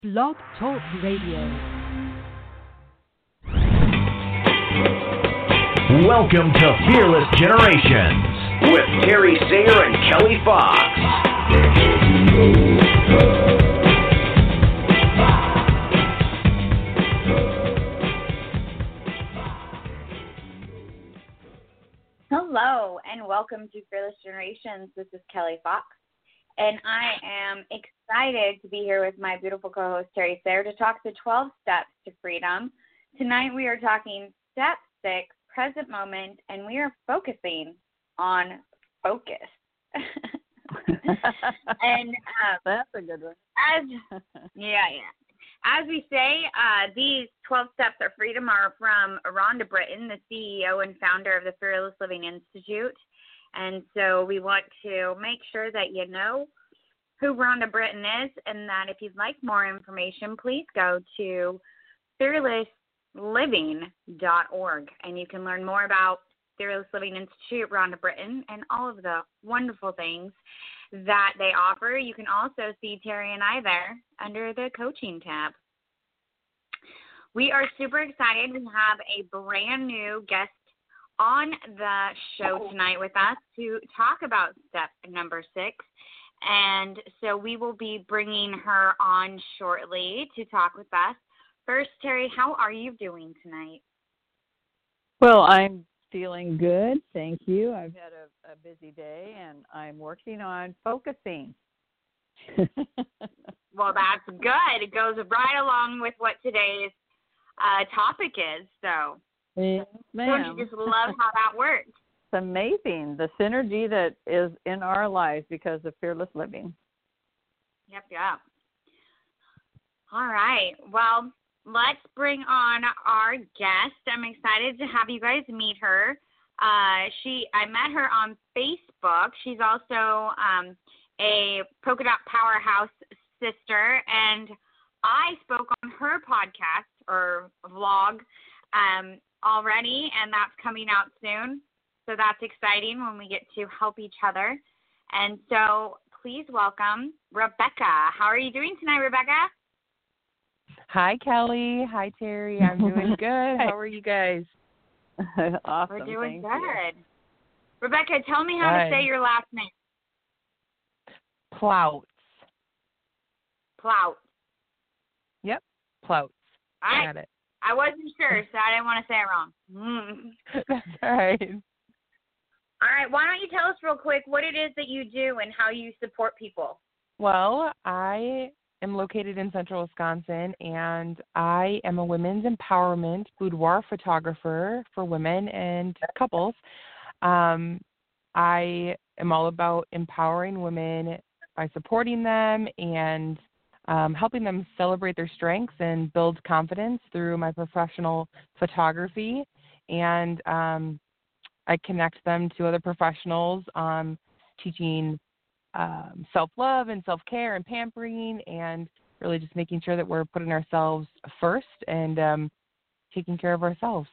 Blog Talk Radio. Welcome to Fearless Generations with Terry Singer and Kelly Fox. Hello, and welcome to Fearless Generations. This is Kelly Fox, and I am excited to be here with my beautiful co-host, Terry Sayer, to talk the 12 steps to freedom. Tonight we are talking step 6, present moment, and we are focusing on focus. And that's a good one. As we say, these 12 steps of freedom are from Rhonda Britton, the CEO and founder of the Fearless Living Institute. And so we want to make sure that you know who Rhonda Britton is, and that if you'd like more information, please go to fearlessliving.org, and you can learn more about Fearless Living Institute, Rhonda Britton, and all of the wonderful things that they offer. You can also see Terry and I there under the coaching tab. We are super excited. We have a brand new guest on the show tonight with us to talk about step number 6. And so we will be bringing her on shortly to talk with us. First, Terry, how are you doing tonight? Well, I'm feeling good, thank you. I've had a busy day, and I'm working on focusing. Well, that's good. It goes right along with what today's topic is. So, yes, ma'am. Don't you just love how that works? It's amazing, the synergy that is in our lives because of fearless living. Yep. All right. Well, let's bring on our guest. I'm excited to have you guys meet her. I met her on Facebook. She's also a Polka Dot Powerhouse sister, and I spoke on her podcast or vlog already, and that's coming out soon. So that's exciting when we get to help each other. And so please welcome Rebecca. How are you doing tonight, Rebecca? Hi, Kelly. Hi, Terry. I'm doing good. How are you guys? Awesome. We're doing Thank good. You. Rebecca, tell me how to say your last name. Plouts. Plouts. Yep, Plouts. I Got it. I wasn't sure, so I didn't want to say it wrong. That's all right. All right, why don't you tell us real quick what it is that you do and how you support people? Well, I am located in central Wisconsin, and I am a women's empowerment boudoir photographer for women and couples. I am all about empowering women by supporting them and helping them celebrate their strengths and build confidence through my professional photography. And I connect them to other professionals teaching self-love and self-care and pampering, and really just making sure that we're putting ourselves first and taking care of ourselves.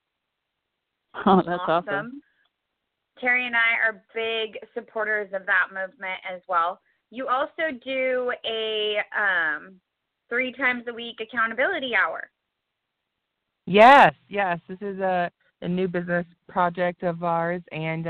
Oh, that's awesome. Terry and I are big supporters of that movement as well. You also do a 3 times a week accountability hour. Yes. This is a new business project of ours, and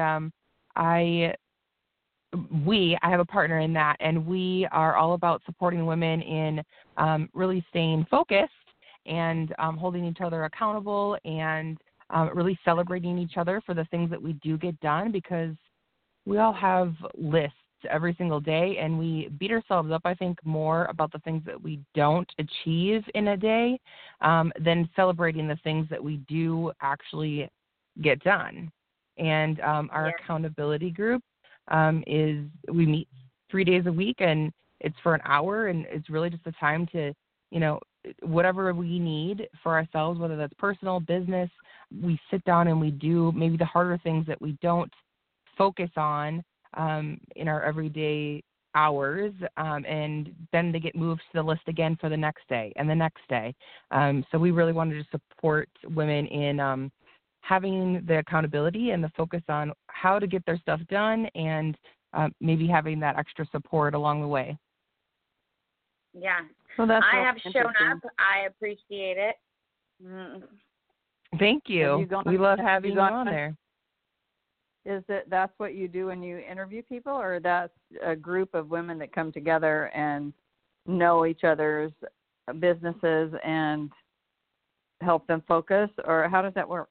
I have a partner in that, and we are all about supporting women in really staying focused and holding each other accountable and really celebrating each other for the things that we do get done, because we all have lists every single day, and we beat ourselves up, I think, more about the things that we don't achieve in a day than celebrating the things that we do actually get done. And our accountability group we meet 3 days a week, and it's for an hour, and it's really just a time to, whatever we need for ourselves, whether that's personal, business, we sit down and we do maybe the harder things that we don't focus on in our everyday hours, and then they get moved to the list again for the next day and the next day. So we really wanted to support women in having the accountability and the focus on how to get their stuff done, and maybe having that extra support along the way. Yeah. Well, that's I really have shown interesting. up. I appreciate it. Mm. Thank Have you. you gone- We love have having you you gone- on there. Is that's what you do when you interview people, or that's a group of women that come together and know each other's businesses and help them focus, or how does that work?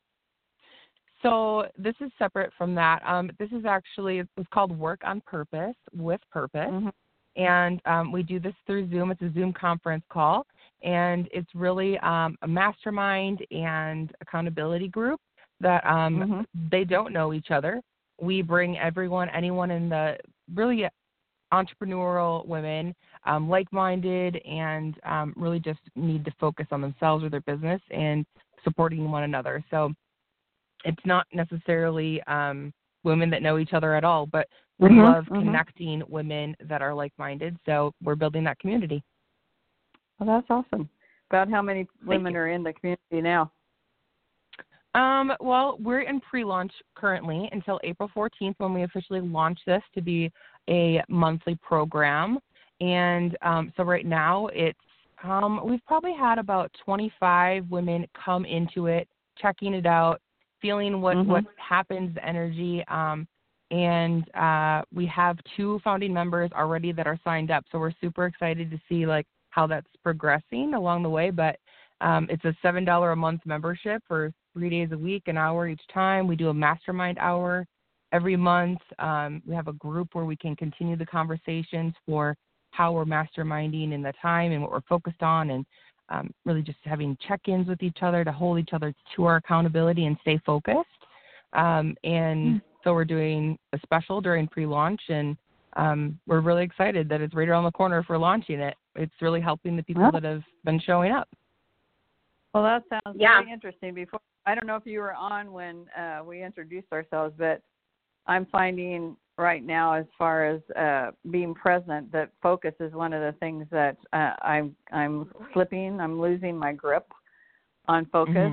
So this is separate from that. This is actually, it's called Work on Purpose with Purpose. Mm-hmm. And we do this through Zoom. It's a Zoom conference call. And it's really a mastermind and accountability group that they don't know each other. We bring anyone in the really entrepreneurial women, like-minded, and really just need to focus on themselves or their business and supporting one another. So it's not necessarily women that know each other at all, but we love connecting women that are like-minded. So we're building that community. Well, that's awesome. About how many women are in the community now? Well, we're in pre-launch currently until April 14th when we officially launch this to be a monthly program. And so right now it's we've probably had about 25 women come into it, checking it out, feeling what happens, the energy. And we have 2 founding members already that are signed up. So we're super excited to see like how that's progressing along the way. But it's a $7 a month membership for 3 days a week, an hour each time. We do a mastermind hour every month. We have a group where we can continue the conversations for how we're masterminding in the time and what we're focused on, and really just having check-ins with each other to hold each other to our accountability and stay focused. So we're doing a special during pre-launch, and we're really excited that it's right around the corner for launching it. It's really helping the people that have been showing up. Well, that sounds very interesting. Before, I don't know if you were on when we introduced ourselves, but I'm finding right now, as far as being present, that focus is one of the things that I'm slipping. I'm losing my grip on focus,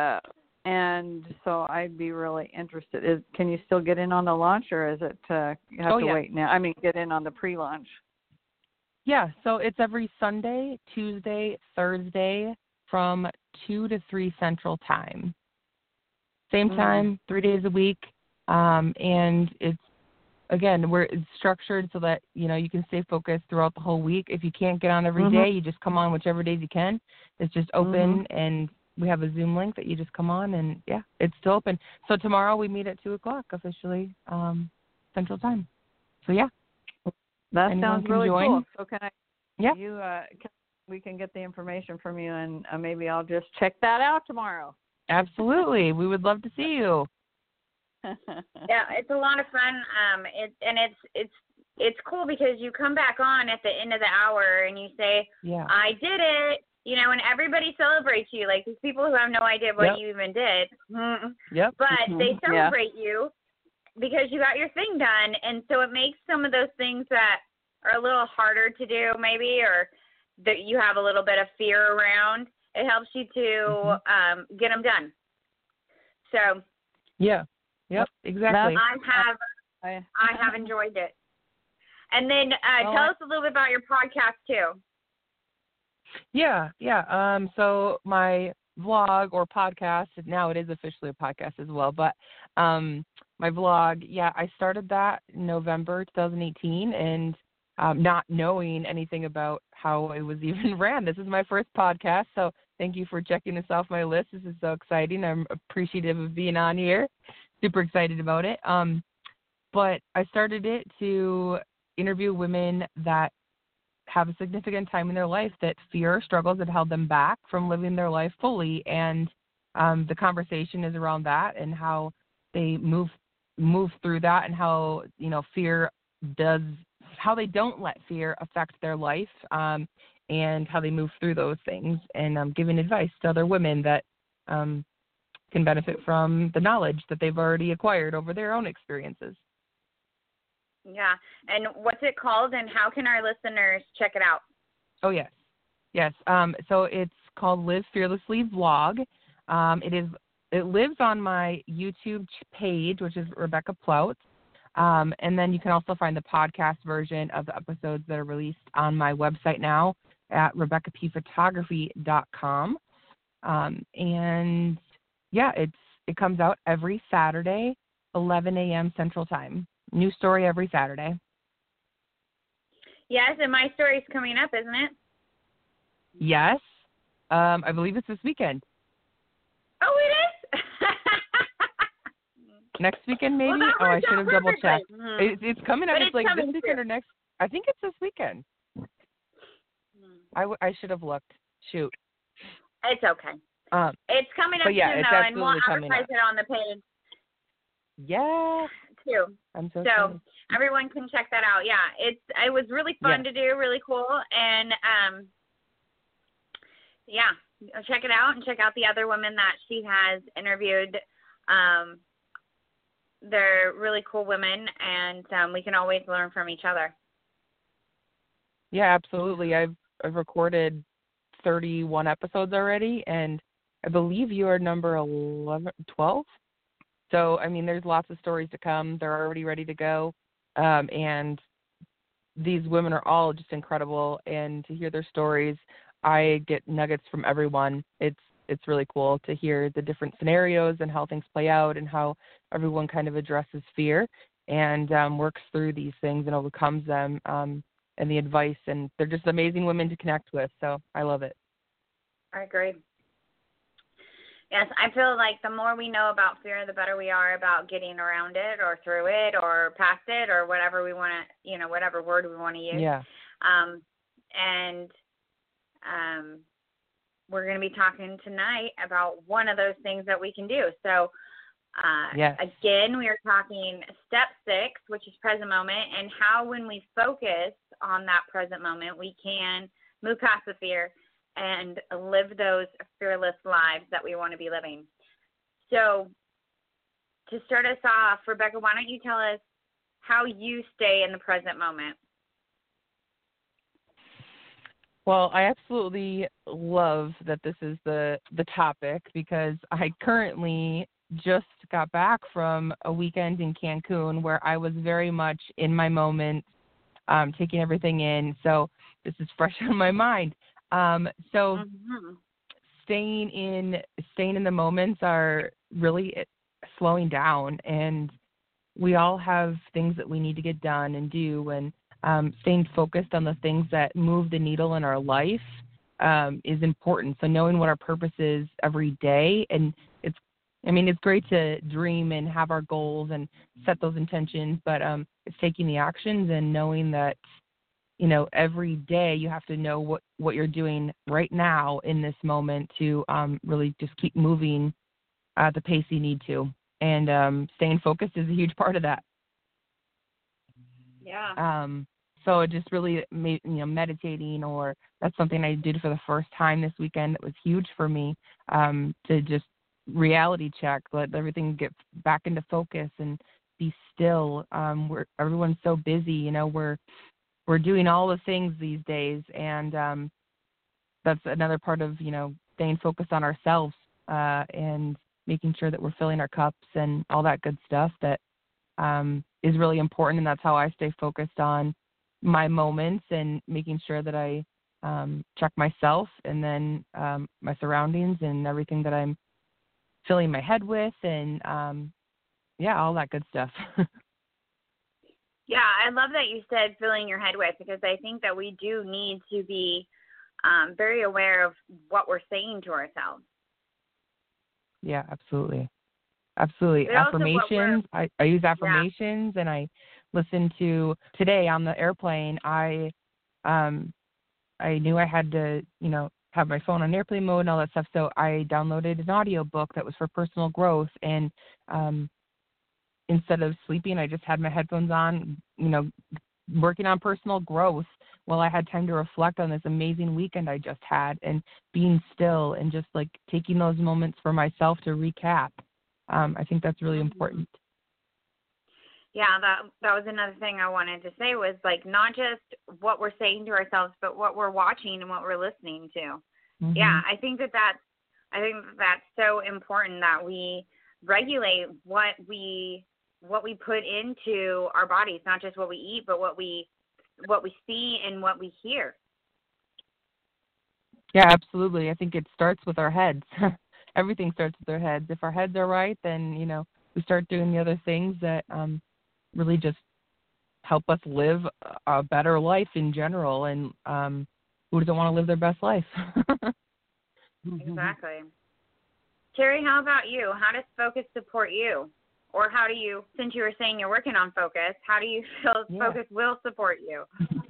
and so I'd be really interested. Can you still get in on the launch, or is it you have to wait now? I mean, get in on the pre-launch. Yeah, so it's every Sunday, Tuesday, Thursday from 2 to 3 Central Time. Same time, 3 days a week, and it's, again, it's structured so that, you know, you can stay focused throughout the whole week. If you can't get on every day, you just come on whichever days you can. It's just open, and we have a Zoom link that you just come on, and, it's still open. So tomorrow we meet at 2 o'clock officially, Central Time. So, that sounds really cool. So can I? Yeah. We can get the information from you, and maybe I'll just check that out tomorrow. Absolutely, we would love to see you. Yeah, it's a lot of fun. It's cool because you come back on at the end of the hour and you say, "I did it," you know, and everybody celebrates you. Like these people who have no idea what you even did. But they celebrate you because you got your thing done, and so it makes some of those things that are a little harder to do, maybe, or that you have a little bit of fear around. It helps you to get them done. So. Yeah. Yep. Exactly. I have enjoyed it. And then tell us a little bit about your podcast too. Yeah. So my vlog or podcast, now it is officially a podcast as well, but my vlog, I started that in November 2018, and not knowing anything about how it was even ran. This is my first podcast, so thank you for checking this off my list. This is so exciting. I'm appreciative of being on here. Super excited about it. But I started it to interview women that have a significant time in their life that fear or struggles that held them back from living their life fully. And the conversation is around that and how they move through that, and how, you know, how they don't let fear affect their life, and how they move through those things, and giving advice to other women that can benefit from the knowledge that they've already acquired over their own experiences. Yeah. And what's it called, and how can our listeners check it out? Oh, yes. So it's called Live Fearlessly Vlog. It lives on my YouTube page, which is Rebecca Ploutz. And then you can also find the podcast version of the episodes that are released on my website now at RebeccaPphotography.com. And yeah, it comes out every Saturday, 11 a.m. Central Time. New story every Saturday. Yes, and my story's coming up, isn't it? Yes. I believe it's this weekend. Oh, it is? Next weekend, maybe? Well, I should have double-checked. It's coming up. But it's like this weekend too. or next. I think it's this weekend. I should have looked. Shoot. It's okay. It's coming up yeah, soon, it's though, and we'll coming advertise up. it on the page. Yeah. Too. I'm so everyone can check that out. Yeah, it was really fun to do, really cool, and check it out and check out the other women that she has interviewed. They're really cool women, and we can always learn from each other. Yeah, absolutely. I've recorded 31 episodes already, and I believe you are number 12. So, I mean, there's lots of stories to come. They're already ready to go. And these women are all just incredible. And to hear their stories, I get nuggets from everyone. It's really cool to hear the different scenarios and how things play out and how everyone kind of addresses fear and works through these things and overcomes them, and the advice. And they're just amazing women to connect with. So I love it. I agree. Yes, I feel like the more we know about fear, the better we are about getting around it or through it or past it or whatever we want to, whatever word we want to use. Yeah. We're going to be talking tonight about one of those things that we can do. So, yes. Again, we are talking step 6, which is present moment, and how when we focus on that present moment, we can move past the fear and live those fearless lives that we want to be living. So to start us off, Rebecca, why don't you tell us how you stay in the present moment? Well, I absolutely love that this is the topic because I currently just got back from a weekend in Cancun where I was very much in my moment, taking everything in. So this is fresh on my mind. Staying in the moments are really slowing down, and we all have things that we need to get done and do, and staying focused on the things that move the needle in our life is important. So knowing what our purpose is every day, and it's great to dream and have our goals and set those intentions, but it's taking the actions and knowing that, every day you have to know what you're doing right now in this moment to really just keep moving at the pace you need to. And staying focused is a huge part of that. Yeah. So it just really, meditating, or that's something I did for the first time this weekend. It was huge for me to just reality check, let everything get back into focus and be still. Everyone's so busy, we're doing all the things these days, and that's another part of, staying focused on ourselves and making sure that we're filling our cups and all that good stuff that is really important. And that's how I stay focused on my moments and making sure that I check myself and then my surroundings and everything that I'm filling my head with, and all that good stuff. Yeah, I love that you said filling your head with, because I think that we do need to be very aware of what we're saying to ourselves. Yeah, absolutely. Absolutely. But affirmations. I use affirmations, and I listen to, today on the airplane, I knew I had to, have my phone on airplane mode and all that stuff. So I downloaded an audio book that was for personal growth, and instead of sleeping, I just had my headphones on, working on personal growth while I had time to reflect on this amazing weekend I just had, and being still and just like taking those moments for myself to recap. I think that's really important. Yeah, that was another thing I wanted to say, was like not just what we're saying to ourselves, but what we're watching and what we're listening to. Mm-hmm. Yeah, I think that's so important, that we regulate what we what we put into our bodies, not just what we eat, but what we see and what we hear. Yeah, absolutely. I think it starts with our heads. Everything starts with our heads. If our heads are right, then, we start doing the other things that really just help us live a better life in general. And who doesn't want to live their best life? Exactly. Terry, how about you? How does Focus support you? Or how do you, since you were saying you're working on Focus, how do you feel Focus will support you?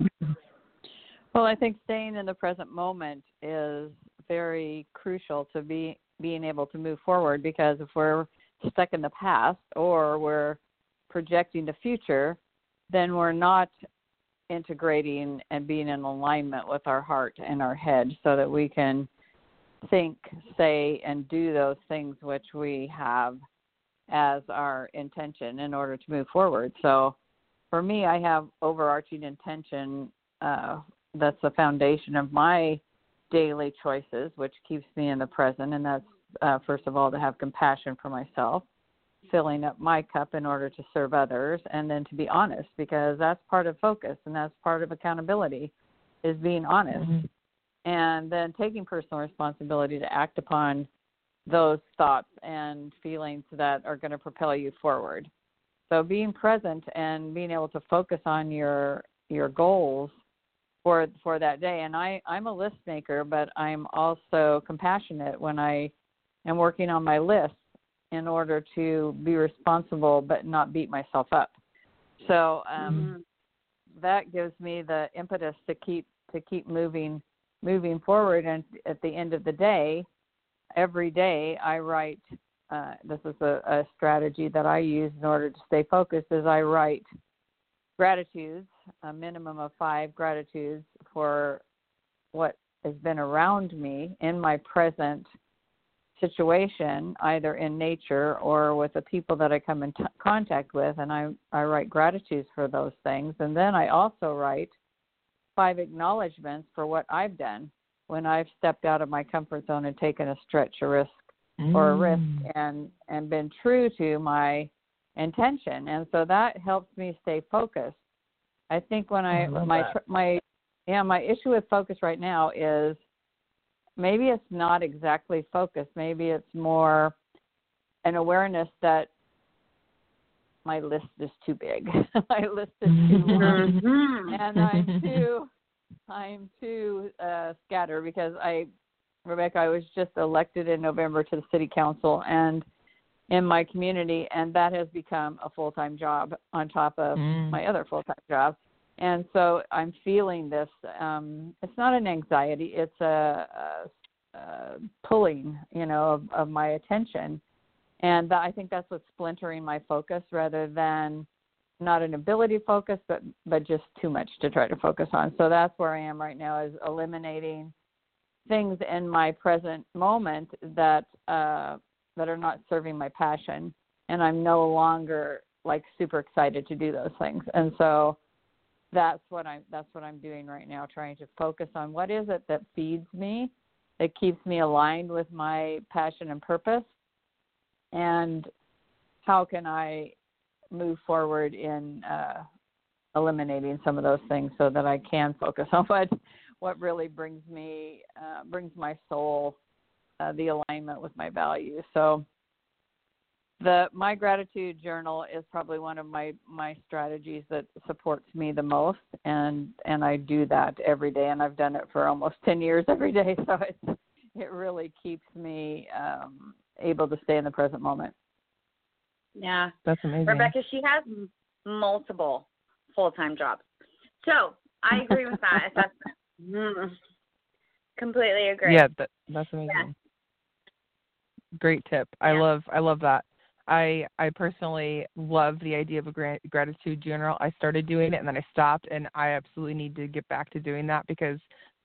Well, I think staying in the present moment is very crucial to being able to move forward, because if we're stuck in the past or we're projecting the future, then we're not integrating and being in alignment with our heart and our head so that we can think, say, and do those things which we have as our intention in order to move forward. So for me, I have overarching intention that's the foundation of my daily choices, which keeps me in the present, and that's first of all to have compassion for myself, filling up my cup in order to serve others, and then to be honest, because that's part of Focus and that's part of accountability, is being honest. And then taking personal responsibility to act upon those thoughts and feelings that are going to propel you forward. So being present and being able to focus on your goals for that day. And I'm a list maker, but I'm also compassionate when I am working on my list in order to be responsible but not beat myself up. So that gives me the impetus to keep moving forward. And at the end of the day, every day I write, this is a strategy that I use in order to stay focused, is I write gratitudes, a minimum of 5 gratitudes for what has been around me in my present situation, either in nature or with the people that I come in contact with, and I write gratitudes for those things. And then I also write 5 acknowledgments for what I've done when I've stepped out of my comfort zone and taken a stretch, a risk, or a risk, and been true to my intention. And so that helps me stay focused. I think when my issue with Focus right now is maybe it's not exactly focus. Maybe it's more an awareness that my list is too big. My list is too long, and I'm too scattered, because Rebecca, I was just elected in November to the city council and in my community, and that has become a full-time job on top of my other full-time job. And so I'm feeling this. It's not an anxiety; it's a pulling, of my attention, and I think that's what's splintering my focus, rather than not an ability to focus, but just too much to try to focus on. So that's where I am right now, is eliminating things in my present moment that are not serving my passion, and I'm no longer super excited to do those things. And so that's what I'm doing right now, trying to focus on what is it that feeds me, that keeps me aligned with my passion and purpose, and how can I move forward in eliminating some of those things so that I can focus on what really brings my soul the alignment with my values. So my gratitude journal is probably one of my strategies that supports me the most, and I do that every day, and I've done it for almost 10 years every day. So it really keeps me able to stay in the present moment. Yeah, that's amazing. Rebecca, she has multiple full-time jobs, so I agree with that assessment. Completely agree. Yeah, that's amazing. Yeah. Great tip. Yeah. I love that. I personally love the idea of a gratitude journal. I started doing it and then I stopped, and I absolutely need to get back to doing that, because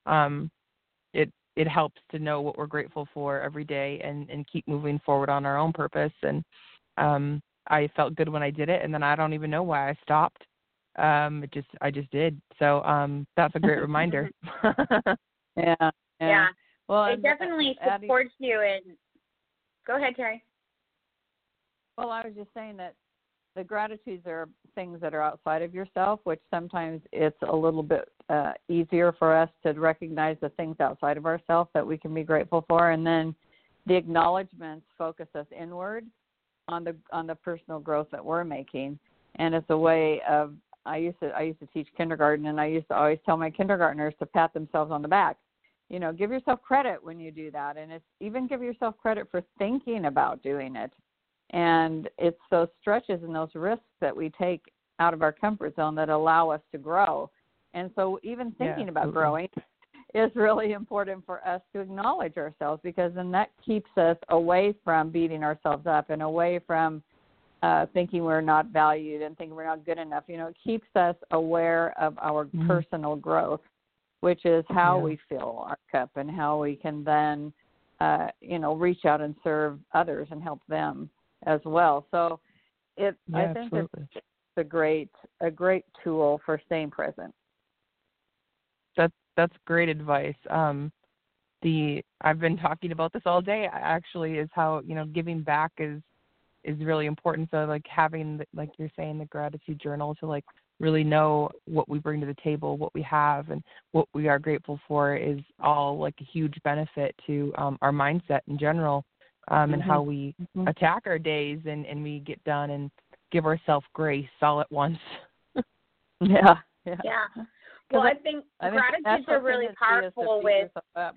it helps to know what we're grateful for every day and keep moving forward on our own purpose. And I felt good when I did it, and then I don't even know why I stopped. I just did. So that's a great reminder. Yeah. Well, it definitely supports you. And go ahead, Terry. Well, I was just saying that the gratitudes are things that are outside of yourself, which sometimes it's a little bit easier for us to recognize the things outside of ourselves that we can be grateful for. And then the acknowledgments focus us inward on the personal growth that we're making. And it's a way of, I used to teach kindergarten, and I used to always tell my kindergartners to pat themselves on the back. You know, give yourself credit when you do that, and it's even give yourself credit for thinking about doing it. And it's those stretches and those risks that we take out of our comfort zone that allow us to grow. And so even thinking about growing is really important for us to acknowledge ourselves, because then that keeps us away from beating ourselves up and away from thinking we're not valued and thinking we're not good enough. You know, it keeps us aware of our personal growth, which is how we fill our cup and how we can then, reach out and serve others and help them as well. So I think it's a great tool for staying present. That's great advice. I've been talking about this all day, actually, is how, giving back is really important. So like having, like you're saying, the gratitude journal to like really know what we bring to the table, what we have, and what we are grateful for is all like a huge benefit to our mindset in general, and how we attack our days and we get done and give ourselves grace all at once. Yeah. Well, I think gratitudes are really powerful with.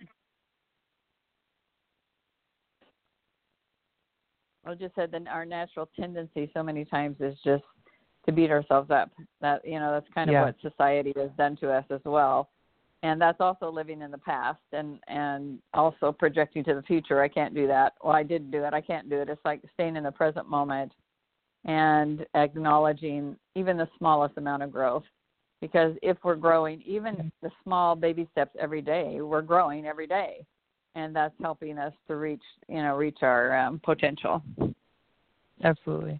I just said that our natural tendency so many times is just to beat ourselves up. That, that's kind of what society has done to us as well. And that's also living in the past and also projecting to the future. I can't do that. Well, I didn't do it. I can't do it. It's like staying in the present moment and acknowledging even the smallest amount of growth. Because if we're growing, even the small baby steps every day, we're growing every day. And that's helping us to reach our potential. Absolutely.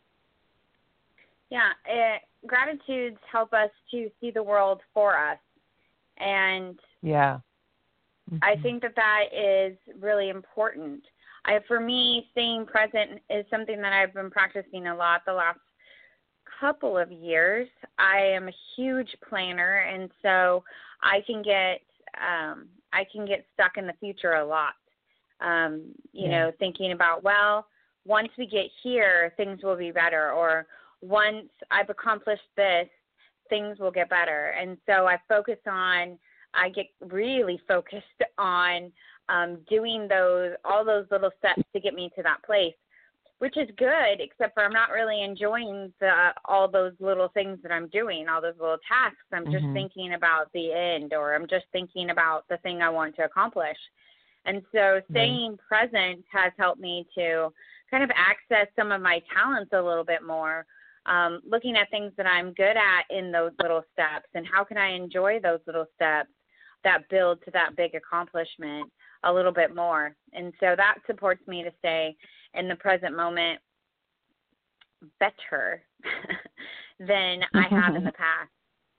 Yeah, gratitudes help us to see the world for us. And I think that is really important. For me, staying present is something that I've been practicing a lot the last couple of years. I am a huge planner, and so I can get stuck in the future a lot. Thinking about, well, once we get here, things will be better, or once I've accomplished this, things will get better. And so I get really focused on doing all those little steps to get me to that place, which is good, except for I'm not really enjoying all those little things that I'm doing, all those little tasks. I'm just thinking about the end, or I'm just thinking about the thing I want to accomplish. And so staying present has helped me to kind of access some of my talents a little bit more, looking at things that I'm good at in those little steps, and how can I enjoy those little steps that build to that big accomplishment a little bit more. And so that supports me to stay in the present moment better than I have in the past.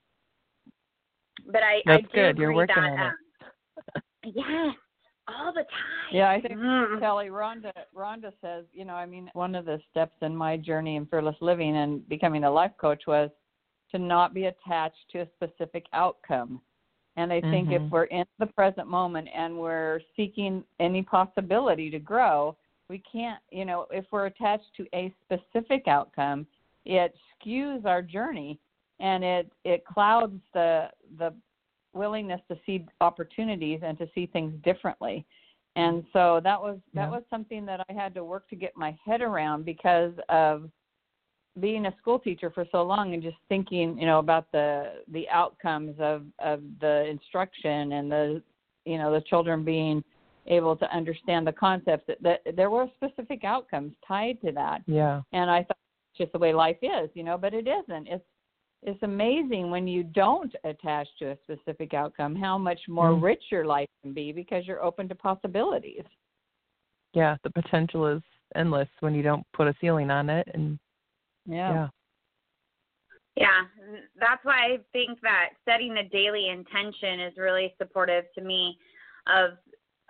But I do good. agree You're working that, on it. Yes, all the time. Yeah, I think, Kelly, Rhonda says, one of the steps in my journey in fearless living and becoming a life coach was to not be attached to a specific outcome. And I think if we're in the present moment and we're seeking any possibility to grow, we can't, if we're attached to a specific outcome, it skews our journey, and it clouds the willingness to see opportunities and to see things differently. And so that was something that I had to work to get my head around, because of being a school teacher for so long and just thinking, about the outcomes of the instruction and the children being able to understand the concepts, that there were specific outcomes tied to that. Yeah. And I thought it's just the way life is, but it isn't. It's amazing when you don't attach to a specific outcome, how much more rich your life can be, because you're open to possibilities. Yeah, the potential is endless when you don't put a ceiling on it. And Yeah, that's why I think that setting a daily intention is really supportive to me of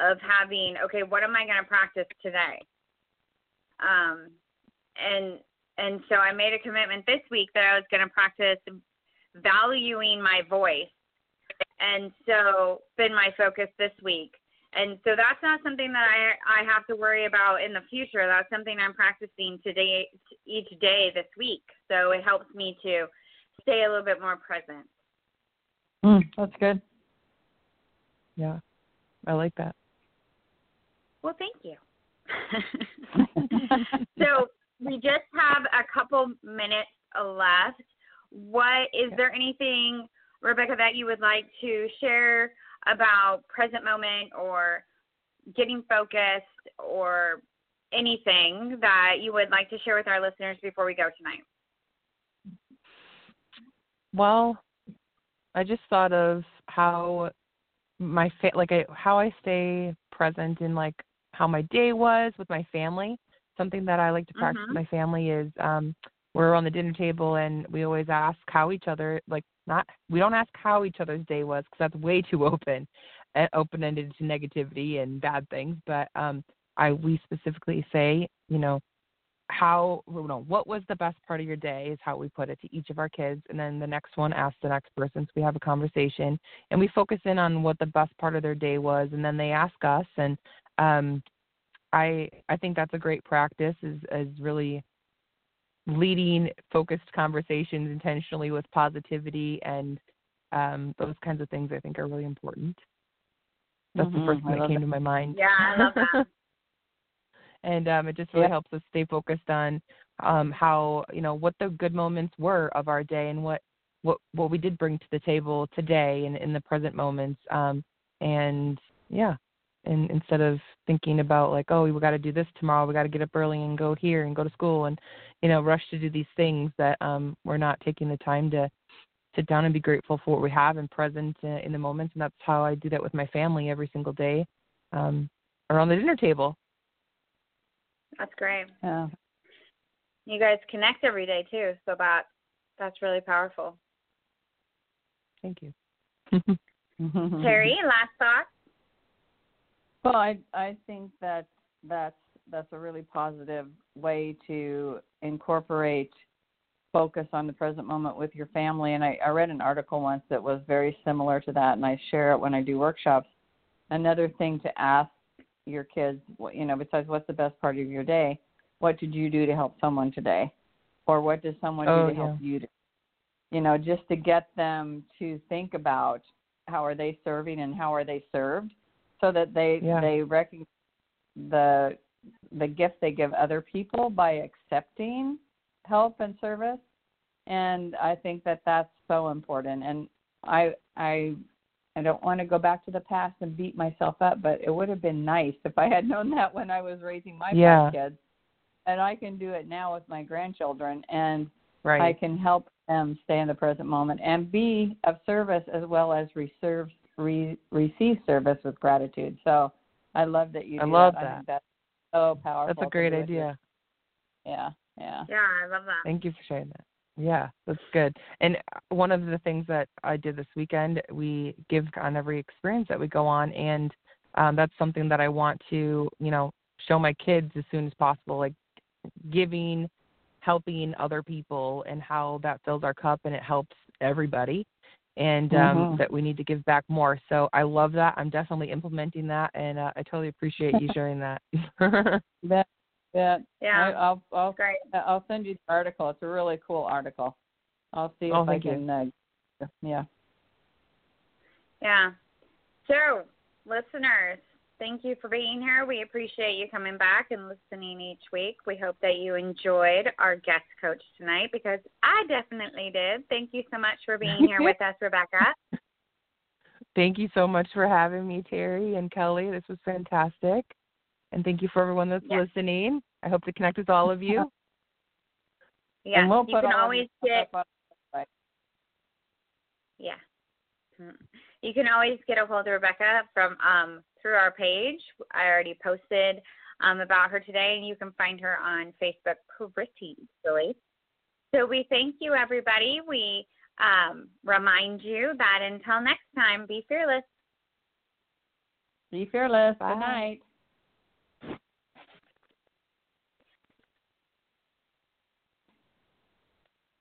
having, okay, what am I going to practice today? And so I made a commitment this week that I was going to practice valuing my voice. And so been my focus this week. And so that's not something that I have to worry about in the future. That's something I'm practicing today, each day this week. So it helps me to stay a little bit more present. That's good. Yeah, I like that. Well, thank you. So we just have a couple minutes left. Is there anything, Rebecca, that you would like to share about present moment or getting focused or anything that you would like to share with our listeners before we go tonight? Well, I just thought of how how I stay present in like how my day was with my family. Something that I like to practice with my family is we're on the dinner table and we always ask how each other we don't ask how each other's day was because that's way too open-ended to negativity and bad things. But we specifically say, what was the best part of your day is how we put it to each of our kids. And then the next one asks the next person. So we have a conversation and we focus in on what the best part of their day was. And then they ask us. And I think that's a great practice is really leading focused conversations intentionally with positivity and those kinds of things I think are really important. That's the first thing that came to my mind. Yeah, I love that. And it just really helps us stay focused on how, what the good moments were of our day and what we did bring to the table today and in the present moments. And instead of thinking about like, oh, we got to do this tomorrow, we got to get up early and go here and go to school and, rush to do these things that we're not taking the time to sit down and be grateful for what we have and present in the moments. And that's how I do that with my family every single day around the dinner table. That's great. Yeah. You guys connect every day too, so that's really powerful. Thank you. Terry, last thoughts? Well, I think that's a really positive way to incorporate focus on the present moment with your family. And I read an article once that was very similar to that, and I share it when I do workshops. Another thing to ask your kids, besides what's the best part of your day, what did you do to help someone today? Or what does someone do to help you? Just to get them to think about how are they serving and how are they served, so that they recognize the gift they give other people by accepting help and service. And I think that that's so important. And I don't want to go back to the past and beat myself up, but it would have been nice if I had known that when I was raising my 5 kids. And I can do it now with my grandchildren, and I can help them stay in the present moment and be of service as well as receive service with gratitude. So I love that you do that. I think that's so powerful. That's a great idea. Yeah. Yeah, I love that. Thank you for sharing that. Yeah, that's good. And one of the things that I did this weekend, we give on every experience that we go on, and that's something that I want to, show my kids as soon as possible, like giving, helping other people, and how that fills our cup and it helps everybody, and that we need to give back more. So I love that. I'm definitely implementing that, and I totally appreciate you sharing that. Yeah. I'll send you the article. It's a really cool article. I'll see if I can. Yeah. So, listeners, thank you for being here. We appreciate you coming back and listening each week. We hope that you enjoyed our guest coach tonight, because I definitely did. Thank you so much for being here with us, Rebecca. Thank you so much for having me, Terry and Kelly. This was fantastic. And thank you for everyone that's listening. I hope to connect with all of you. Yeah, and we'll you can always get. Yeah, you can always get a hold of Rebecca from through our page. I already posted about her today, and you can find her on Facebook pretty easily. So we thank you, everybody. We remind you that until next time, be fearless. Be fearless. Bye. Good night.